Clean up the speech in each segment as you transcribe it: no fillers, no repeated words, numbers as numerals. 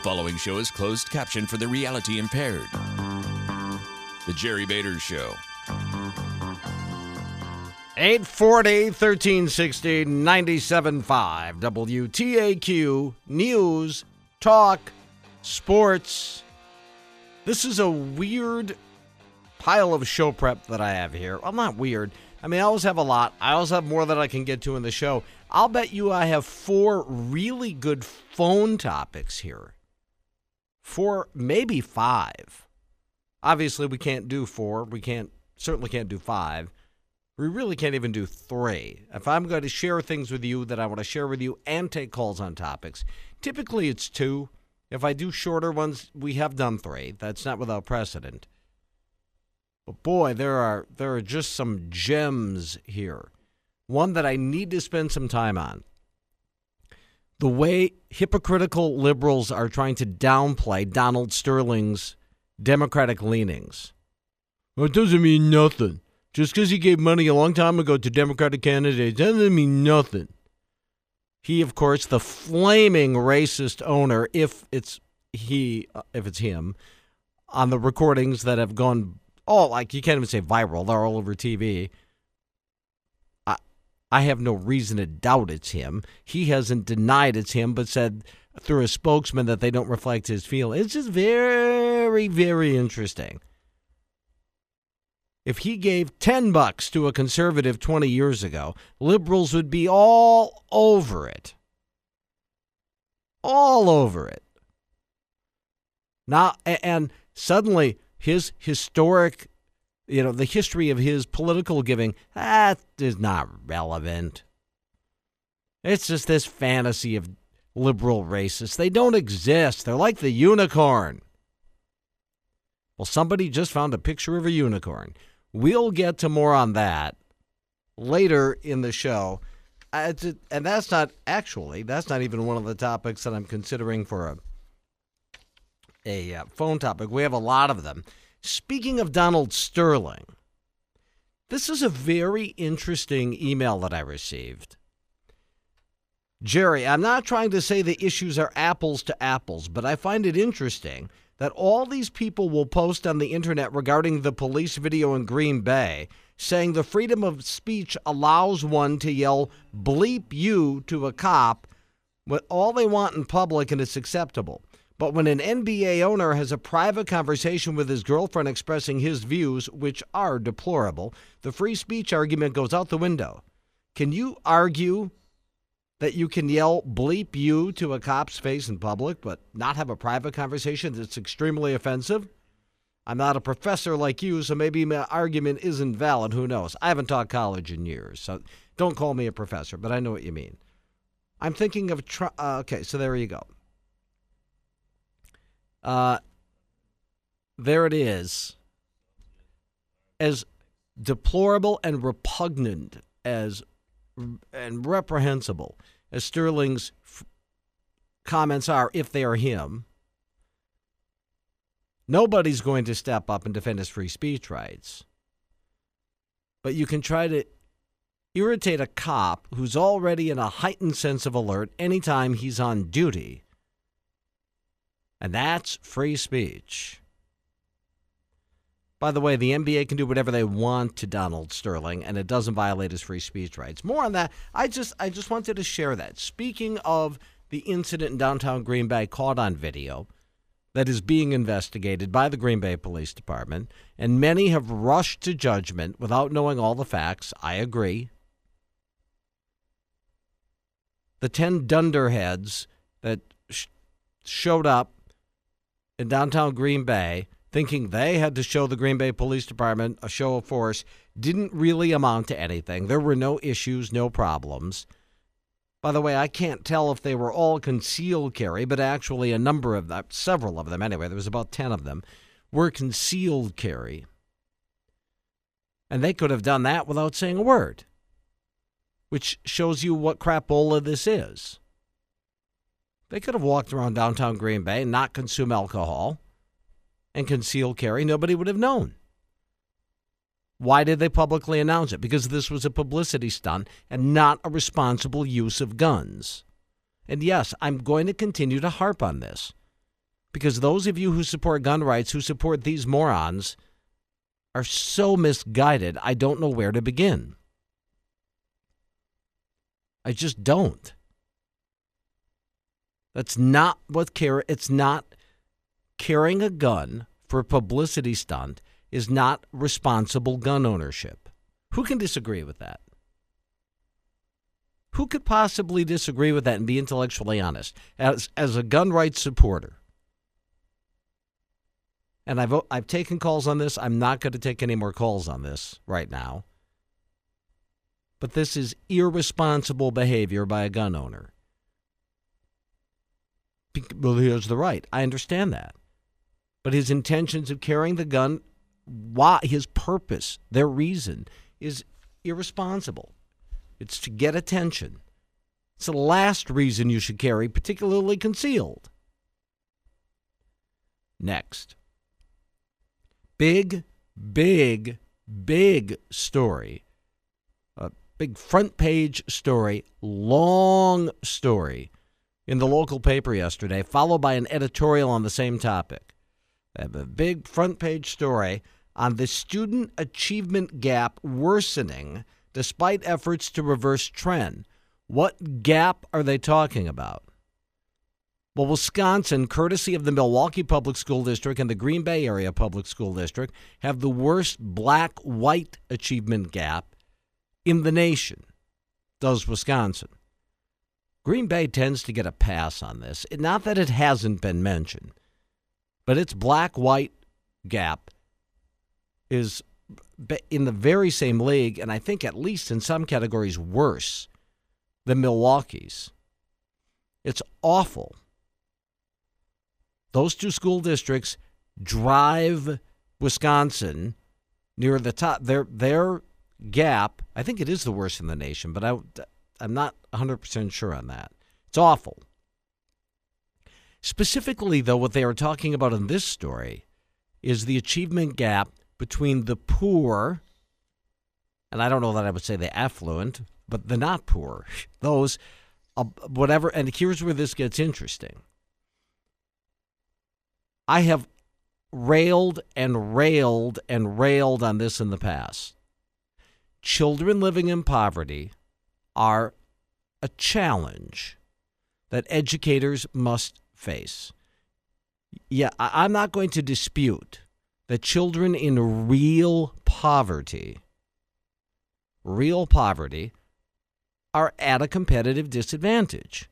following show is closed caption for the reality impaired. The Jerry Bader Show. 840, 1360, 97.5, WTAQ, News, Talk, Sports. This is a weird pile of show prep that I have here. Well, not weird. I mean, I always have a lot. I always have more that I can get to in the show. I'll bet you I have 4 really good phone topics here. 4, maybe 5. Obviously, we can't do 4. Certainly can't do 5. We really can't even do 3. If I'm going to share things with you that I want to share with you and take calls on topics, typically it's 2. If I do shorter ones, we have done 3. That's not without precedent. But boy, there are just some gems here. One that I need to spend some time on. The way hypocritical liberals are trying to downplay Donald Sterling's Democratic leanings. Well, it doesn't mean nothing. Just because he gave money a long time ago to Democratic candidates doesn't mean nothing. He, of course, the flaming racist owner, if it's him, on the recordings that have gone, you can't even say viral. They're all over TV. I have no reason to doubt it's him. He hasn't denied it's him, but said through a spokesman that they don't reflect his feelings. It's just very, very interesting. If he gave $10 to a conservative 20 years ago, liberals would be all over it. All over it. Now, and suddenly his historic, the history of his political giving, that is not relevant. It's just this fantasy of liberal racists. They don't exist. They're like the unicorn. Well, somebody just found a picture of a unicorn. We'll get to more on that later in the show. And that's not even one of the topics that I'm considering for a phone topic. We have a lot of them. Speaking of Donald Sterling, this is a very interesting email that I received. Jerry, I'm not trying to say the issues are apples to apples, but I find it interesting that all these people will post on the internet regarding the police video in Green Bay, saying the freedom of speech allows one to yell bleep you to a cop with all they want in public and it's acceptable. But when an NBA owner has a private conversation with his girlfriend expressing his views, which are deplorable, the free speech argument goes out the window. Can you argue that you can yell bleep you to a cop's face in public, but not have a private conversation that's extremely offensive? I'm not a professor like you, so maybe my argument isn't valid. Who knows? I haven't taught college in years, so don't call me a professor, but I know what you mean. I'm thinking of, okay, so there you go. There it is. As deplorable and repugnant and reprehensible as Sterling's comments are, if they are him, nobody's going to step up and defend his free speech rights. But you can try to irritate a cop who's already in a heightened sense of alert anytime he's on duty. And that's free speech. By the way, the NBA can do whatever they want to Donald Sterling, and it doesn't violate his free speech rights. More on that. I just wanted to share that. Speaking of the incident in downtown Green Bay caught on video that is being investigated by the Green Bay Police Department, and many have rushed to judgment without knowing all the facts. I agree. The 10 dunderheads that showed up in downtown Green Bay thinking they had to show the Green Bay Police Department a show of force didn't really amount to anything. There were no issues, no problems. By the way, I can't tell if they were all concealed carry, but actually a number of them, several of them anyway, there was about 10 of them, were concealed carry. And they could have done that without saying a word, which shows you what crapola this is. They could have walked around downtown Green Bay and not consume alcohol and conceal carry. Nobody would have known. Why did they publicly announce it? Because this was a publicity stunt and not a responsible use of guns. And yes, I'm going to continue to harp on this. Because those of you who support gun rights, who support these morons, are so misguided, I don't know where to begin. I just don't. That's not what it's not. Carrying a gun for a publicity stunt is not responsible gun ownership. Who can disagree with that? Who could possibly disagree with that and be intellectually honest as a gun rights supporter? And I've taken calls on this. I'm not going to take any more calls on this right now. But this is irresponsible behavior by a gun owner. Well, he has the right. I understand that. But his intentions of carrying the gun, his purpose, their reason, is irresponsible. It's to get attention. It's the last reason you should carry, particularly concealed. Next. Big story. A big front page story, long story in the local paper yesterday, followed by an editorial on the same topic. They have a big front page story on the student achievement gap worsening despite efforts to reverse trend. What gap are they talking about? Well, Wisconsin, courtesy of the Milwaukee Public School District and the Green Bay Area Public School District, have the worst black-white achievement gap in the nation, does Wisconsin. Green Bay tends to get a pass on this. Not that it hasn't been mentioned, but its black-white gap is in the very same league, and I think at least in some categories worse than Milwaukee's. It's awful. Those two school districts drive Wisconsin near the top. Their gap, I think it is the worst in the nation, but I'm not 100% sure on that. It's awful. Specifically, though, what they are talking about in this story is the achievement gap between the poor, and I don't know that I would say the affluent, but the not poor, those, whatever. And here's where this gets interesting. I have railed on this in the past. Children living in poverty are a challenge that educators must face. Yeah, I'm not going to dispute that children in real poverty are at a competitive disadvantage.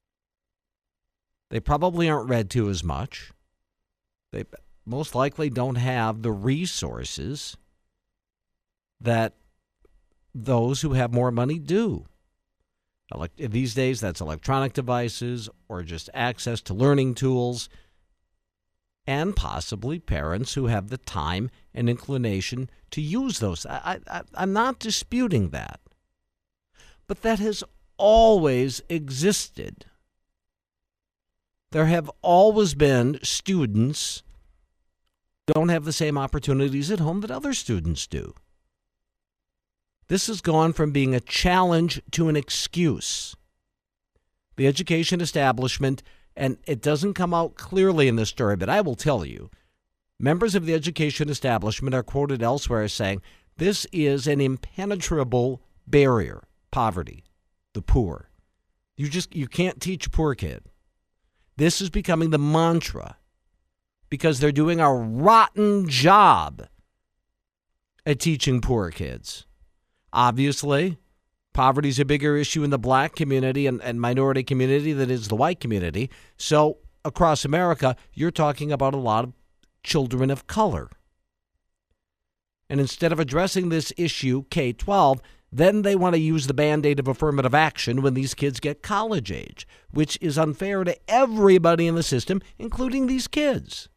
They probably aren't read to as much. They most likely don't have the resources that those who have more money do. These days, that's electronic devices or just access to learning tools, and possibly parents who have the time and inclination to use those. I'm not disputing that. But that has always existed. There have always been students who don't have the same opportunities at home that other students do. This has gone from being a challenge to an excuse. The education establishment, and it doesn't come out clearly in this story, but I will tell you, members of the education establishment are quoted elsewhere as saying, this is an impenetrable barrier, poverty, the poor. You can't teach a poor kid. This is becoming the mantra because they're doing a rotten job at teaching poor kids. Obviously, poverty is a bigger issue in the black community and minority community than it is the white community. So across America, you're talking about a lot of children of color. And instead of addressing this issue, K-12, then they want to use the Band-Aid of affirmative action when these kids get college age, which is unfair to everybody in the system, including these kids.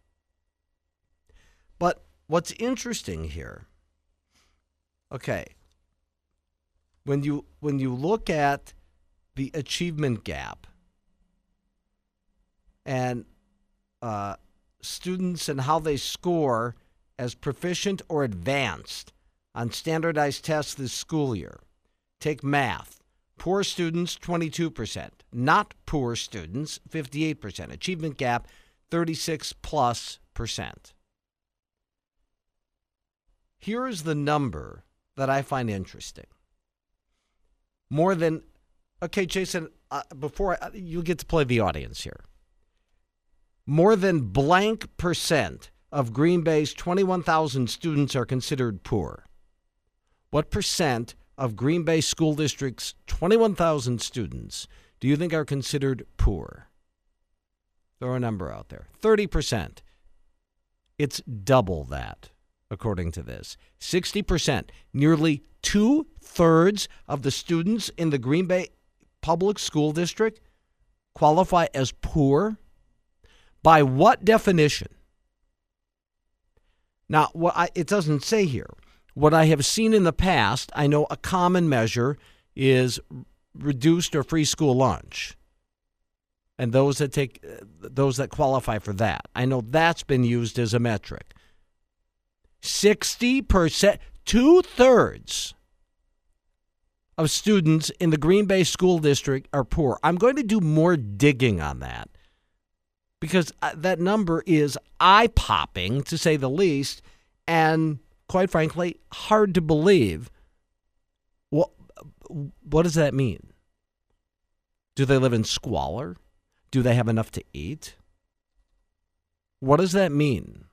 But what's interesting here, okay, when you look at the achievement gap and students and how they score as proficient or advanced on standardized tests this school year. Take math. Poor students, 22%. Not poor students, 58%. Achievement gap, 36+%. Here is the number that I find interesting. More than, okay, Jason, you get to play the audience here. More than blank percent of Green Bay's 21,000 students are considered poor. What percent of Green Bay School District's 21,000 students do you think are considered poor? Throw a number out there. 30%. It's double that, according to this. 60%. Nearly 2/3 of the students in the Green Bay Public School District qualify as poor. By what definition? Now, it doesn't say here. What I have seen in the past, I know a common measure is reduced or free school lunch. And those that qualify for that. I know that's been used as a metric. 60%, 2/3 of students in the Green Bay School District are poor. I'm going to do more digging on that because that number is eye-popping, to say the least, and quite frankly, hard to believe. What does that mean? Do they live in squalor? Do they have enough to eat? What does that mean?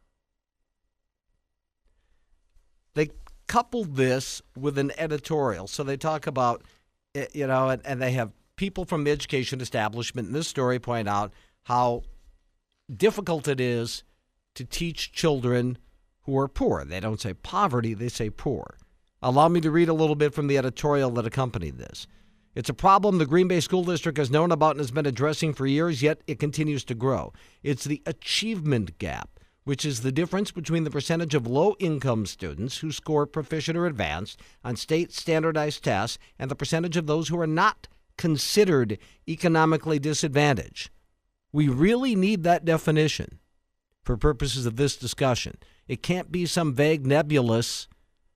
They coupled this with an editorial. So they talk about, and they have people from the education establishment in this story point out how difficult it is to teach children who are poor. They don't say poverty, they say poor. Allow me to read a little bit from the editorial that accompanied this. It's a problem the Green Bay School District has known about and has been addressing for years, yet it continues to grow. It's the achievement gap, which is the difference between the percentage of low-income students who score proficient or advanced on state standardized tests and the percentage of those who are not considered economically disadvantaged. We really need that definition for purposes of this discussion. It can't be some vague, nebulous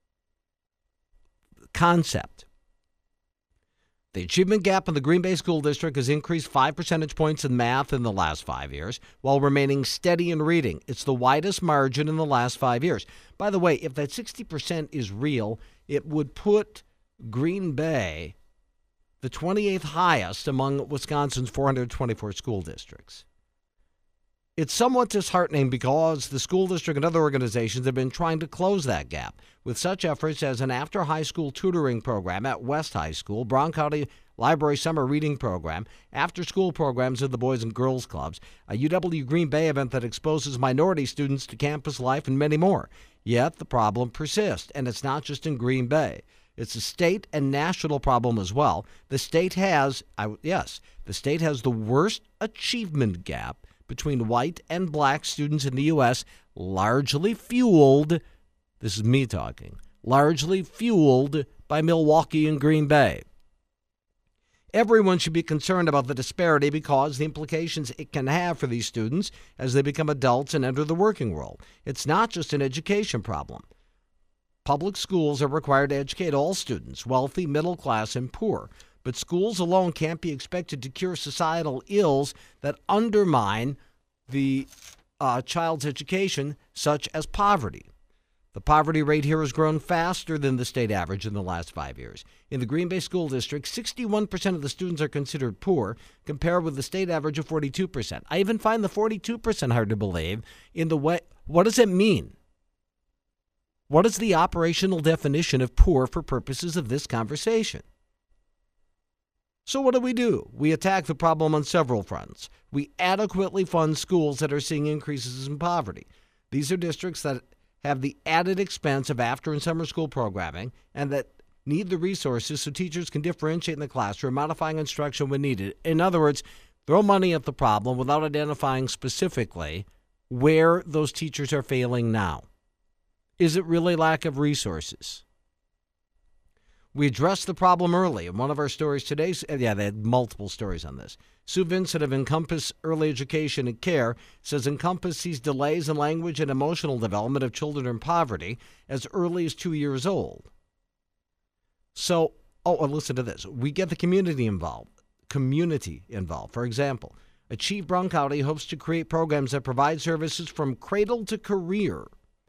concept. The achievement gap in the Green Bay School District has increased 5 percentage points in math in the last 5 years, while remaining steady in reading. It's the widest margin in the last 5 years. By the way, if that 60% is real, it would put Green Bay the 28th highest among Wisconsin's 424 school districts. It's somewhat disheartening because the school district and other organizations have been trying to close that gap with such efforts as an after-high school tutoring program at West High School, Brown County Library Summer Reading Program, after-school programs at the Boys and Girls Clubs, a UW Green Bay event that exposes minority students to campus life, and many more. Yet the problem persists, and it's not just in Green Bay. It's a state and national problem as well. The state has the worst achievement gap between white and black students in the U.S., largely fueled, this is me talking, largely fueled by Milwaukee and Green Bay. Everyone should be concerned about the disparity because the implications it can have for these students as they become adults and enter the working world. It's not just an education problem. Public schools are required to educate all students, wealthy, middle class, and poor. But schools alone can't be expected to cure societal ills that undermine the child's education, such as poverty. The poverty rate here has grown faster than the state average in the last 5 years. In the Green Bay School District, 61% of the students are considered poor, compared with the state average of 42%. I even find the 42% hard to believe in the way. What does it mean? What is the operational definition of poor for purposes of this conversation? So what do? We attack the problem on several fronts. We adequately fund schools that are seeing increases in poverty. These are districts that have the added expense of after and summer school programming and that need the resources so teachers can differentiate in the classroom, modifying instruction when needed. In other words, throw money at the problem without identifying specifically where those teachers are failing now. Is it really lack of resources? We addressed the problem early. In one of our stories today, they had multiple stories on this. Sue Vincent of Encompass Early Education and Care says Encompass sees delays in language and emotional development of children in poverty as early as 2 years old. So, listen to this. We get the community involved. For example, Achieve Broncounty hopes to create programs that provide services from cradle to career.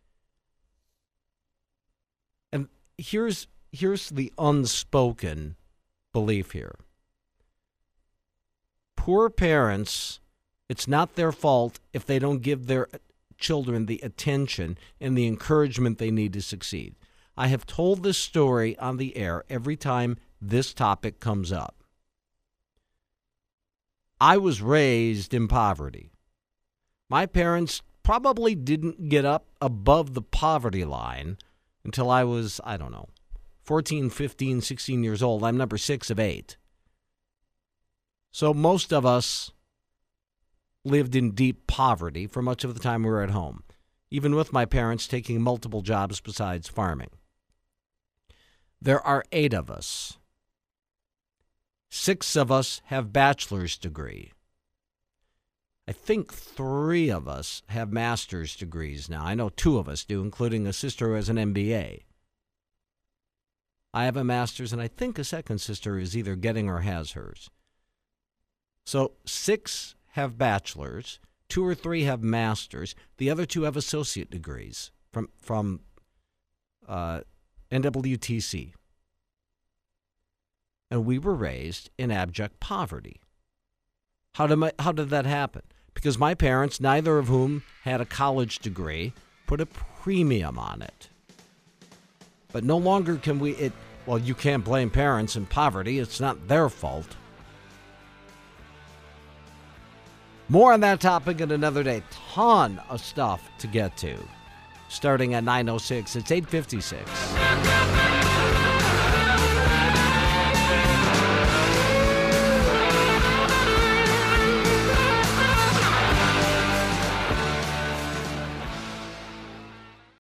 And here's the unspoken belief here. Poor parents, it's not their fault if they don't give their children the attention and the encouragement they need to succeed. I have told this story on the air every time this topic comes up. I was raised in poverty. My parents probably didn't get up above the poverty line until I was, 14, 15, 16 years old. I'm number 6 of 8. So most of us lived in deep poverty for much of the time we were at home, even with my parents taking multiple jobs besides farming. There are 8 of us. 6 of us have bachelor's degree. I think 3 of us have master's degrees now. I know 2 of us do, including a sister who has an MBA. I have a master's, and I think a second sister is either getting or has hers. So 6 have bachelors, 2 or 3 have masters. The other 2 have associate degrees from NWTC. And we were raised in abject poverty. How did that happen? Because my parents, neither of whom had a college degree, put a premium on it. But no longer can you can't blame parents in poverty. It's not their fault. More on that topic at another day. Ton of stuff to get to. Starting at 9:06, it's 8:56.